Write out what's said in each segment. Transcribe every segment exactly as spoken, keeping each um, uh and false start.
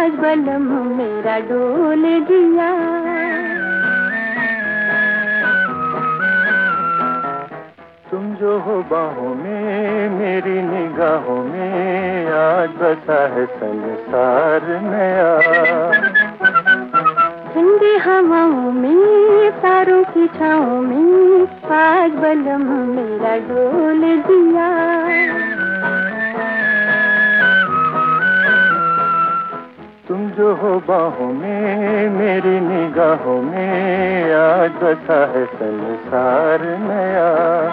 आज बलम मेरा डोल दिया। तुम जो हो बाहों में मेरी निगाहों में, आज बसा है संसार नया। ठंडी हवाओं में तारों की छाँव में, आज बलम मेरा डोल दिया। तुम जो हो बाहों में मेरी निगाहों में, आज बसा है संसार नया।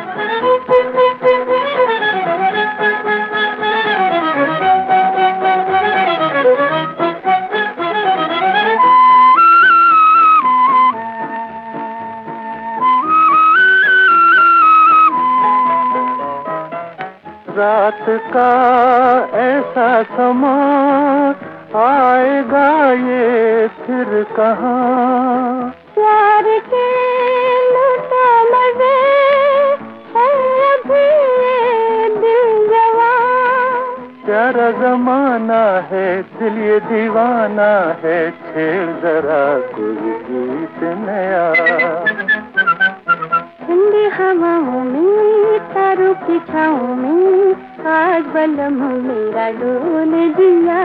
रात का ऐसा समा आएगा ये फिर कहाँ। प्यार के लूटा मजे है अभी ये दिल जवां। प्यारा जमाना है दिल ये दीवाना है, छेड़ जरा कोई गीत नया। ठंडी हवाओं में तारों की छाँव में, आज बलम मेरा डोल दिया।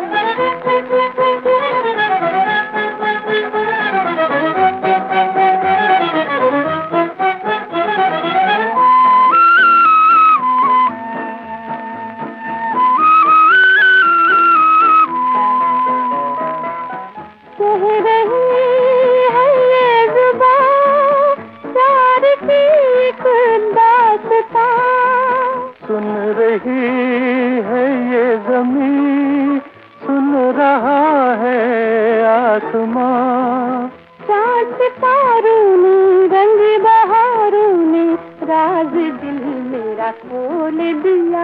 कह रही है ये जुबान प्यार की एक दास्तां। सुन रही है ये ज़मीं, सुन रहा है आसमां। चाँद सितारों ने रंग बहारों ने, राज दिल मेरा खोल दिया।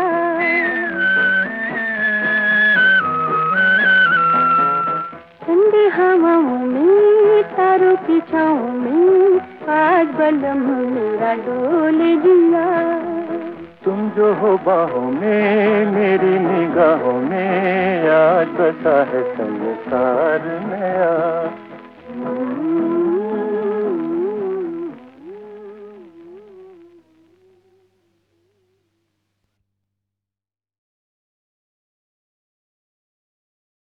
ठंडी हवाओं में तारों की छाँव में, आज बलम मेरा डोल दिया। तुम जो हो बाहों में मेरी निगाहों में, आज बसा है संसार नया।